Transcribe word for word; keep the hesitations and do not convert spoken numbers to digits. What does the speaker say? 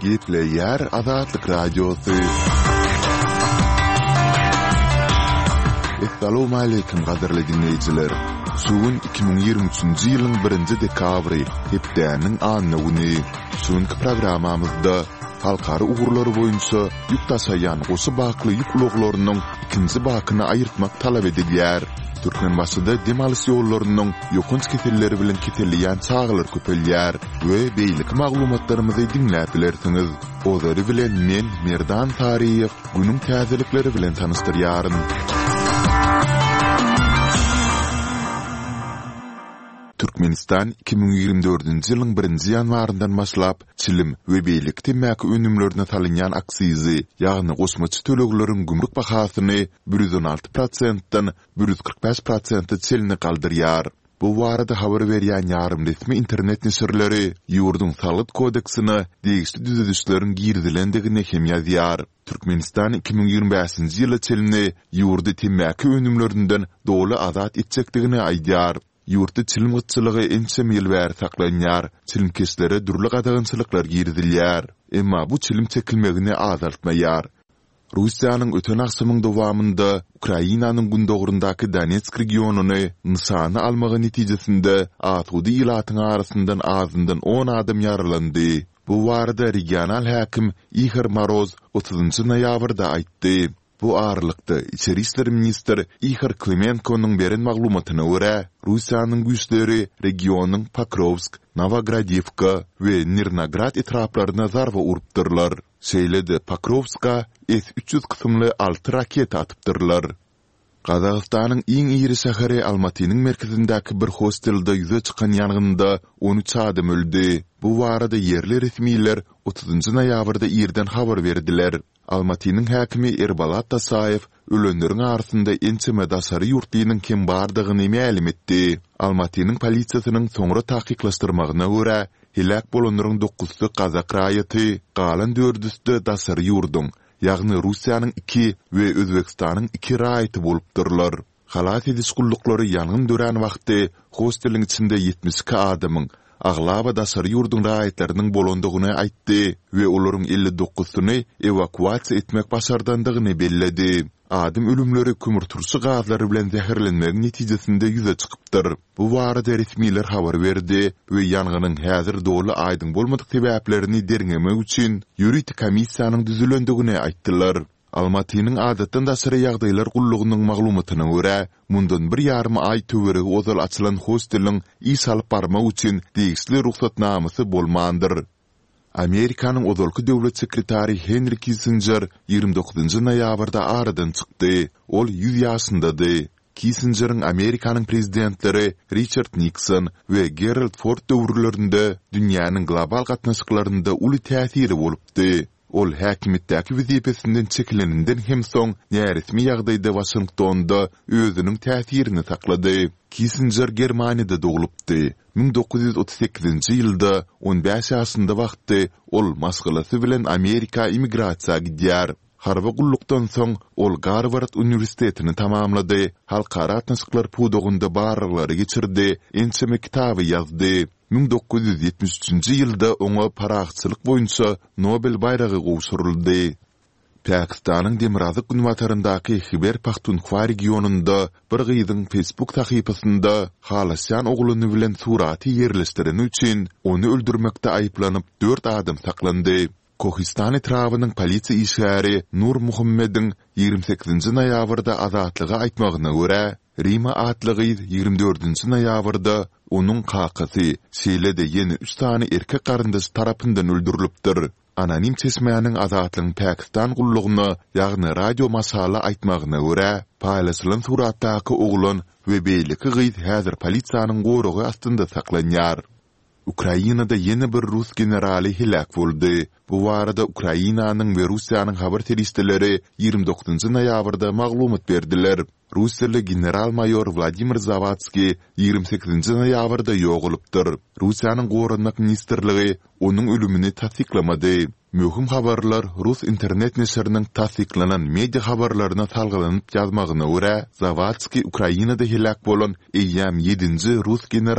Gepleyer Azatlyk Radiosu. Assalamu alaykum gaderli dinleyijiler. Sugun iki bin ýygrimi üçinji ýylyň birinji dekabry hepdäniň anyny güni. Sugunky programmamyzda halkary ugurlary boýunça ýük taşaýan goşy bakly ýük uluglarynyň ikinji bakyny aýyrtmak talap edilýär. Türkmenbaşyda demalys ýollarynyň ýokunç keselleri bilen ketelýän çağlar köpelýär we beýlik maglumatlarymyzy dinläp bilersiňiz. Ozary bilen men Merdan Taryýew günüň täzelikleri bilen tanıştyrýaryn. Türkmenistan iki bin ýygrimi dördünji ýylyň birinji ýanwaryndan başlap çilim we beýlik temäki önümlerine salynýan aksizi, ýagny gosmaçy tölegilerin gümrük bahasyny bir yüz on alty prosentdan bir yüz kırk beş prosent çelini galdyrýar. Bu barada habar berýän ýarym resmi internet nesirleri ýurdun salyk kodeksini degişli düzedişleriň girdilendigini hem ýazýar. Türkmenistan iki bin ýygrimi beşinji ýyly çelini ýurdy temäki önümlerinden doly azat etjekdigini aýdýar. Ýurtda çilim gıtçylygy ençe ýyl bäri saklanýar, çilimkeşlere durly gadagynçylyklar girdilýär. Emma bu çilim çekilmegini azaltmaýar. Russiýanyň öten akşamyň dowamında Ukrainanyň gündogrundaky Donetsk regionuny nysany almagy netijesinde atudy ýylatyň arasyndan azyndan on adam ýaralandy. Bu barada regional häkim Ihor Moroz otuzynjy noýabrda aýtdy. Bu ağırlıkta İçeri İşler Ministri Ihor Klimenko'nun beren maglumatyna görä, Russiýanyň güýçleri regionyň Pokrovsk, Novogradivka we Nirnograd etraplaryna zarba urupdyrlar. Şeýlede Pokrovska S üç yüz kysymly alty raket atypdyrlar. Gazagystanyň iň iri şäheri Almatynyň merkezindäki bir hostelde ýüze çykan ýangynda on üç adam öldi. Bu barada yerli resmiler otuzynjy noýabrda ýerden habar berdiler. Almatynyň häkimi Erbalat Tasayev ölenleriň arasynda ençeme daşary ýurtlynyň kim bardygyny ma'lum etdi. Almatynyň polisiýasynyň soňra tahkiklaşdyrmagyna görä, helak bolanlaryň dokuzsy Kazak raýaty, galan dördüsde daşary ýurdun, ýagny Russiýanyň iki we Özbekistanyň iki raýaty bolupdyrlar. Halat ediş gullukları ýangyn dören wagty hosteliň içinde yetmiş iki adamyň Aglaba daşary ýurdun raýatlarynyň bolandygyny aýtdy we olaryň elli dokuzyny evakuasiýa etmek başardandygyny belledi. Adam ölümleri kümürtürsü gazlary bilen zäherlenmek netijesinde ýüze çykypdyr. Bu barada resmiler habar berdi we ýanganyň häzir doly aýdyň bolmadyk sebäplerini derňemek üçin ýuridik komissiýanyň düzülendigini aýtdylar. Almatynyň adatdan daşary ýagdaýlar gullugynyň maglumatyna görä, mundan bir ýarym aý töweregi ozal açylan hosteliň iş alyp barmak üçin degişli ruhsatnamasy bolmandyr. Amerikanyň ozalky döwlet sekretary Henry Kissinger ýygrimi dokuzynjy noýabrda aradan çykdy. Ol yüz ýaşyndady. Kissinger'ın Amerikanyň prezidentleri Richard Nixon we Gerald Ford döwürlerinde dünýäniň global gatnaşyklarynda uly täsiri bolupdy. Ol häkimetdäki wezipesinden çekilenenden hem soň näresmi ýagdaýda Washingtonda özüniň täsirini saklady. Kissinger Germaniýada dogulupdy. bin dokuz yüz otuz sekizinji ýylda on beş ýaşynda wagtdy ol masgalasy bilen Amerika immigrasiýa gidýär. Harba gullukdan soň ol Harvard Universitetini tamamlady. Halkara atnaşyklar pudogunda barlary geçirdi. Ençeme kitaby ýazdy. bin dokuz yüz yetmiş üçinji ýylda oňa paragçylyk boýunça Nobel baýragy gowşuruldy. Pakistanyň Demirazyk günwataryndaky Khyber Pakhtunkhwa regionunda bir gyzyň Facebook tahypasynda halasyan ogluny bilen suraty ýerleşdireni üçin onu öldürmekde aýplanyp dört adam saklandy. Kohistan etrawynyň polisiýa işgäri Nur Muhammediň ýygrimi sekizinji noýabrda azatlygy aýtmagyna görä, Rima atlygy ýygrimi dördünji noýabrda onun kakasy şeýlede ýene üç tany erkek garyndaş tarapyndan öldürilipdir. Anonim çeşmeýäniň azatlygyň Pakistan gullugyna ýagny radio masala aýtmagyna görä, paýlaşylan suratdaky oglan we beýleki gyz häzir polisiýanyň gorugy astynda saklanýar. Ukrainada yeni bir Rus generali helak boldy. Bu barada Ukrainanyň we Russiýanyň habar teristleri ýygrimi dokuzynjy noýabrda maglumat berdiler. Russiýaly general-mayor Vladimir Zavatski ýygrimi sekizinji noýabrda ýogulypdyr. Russiýanyň gorunmak ministrligi onuň ölümini tasdiklamady. Möhüm habarlar Rus internet neşriniň tasdiklanan media habarlaryna salgylanyp ýazmagyna görä, Zavatski Ukrainada helak bolan eýýäm ýedinji Rus general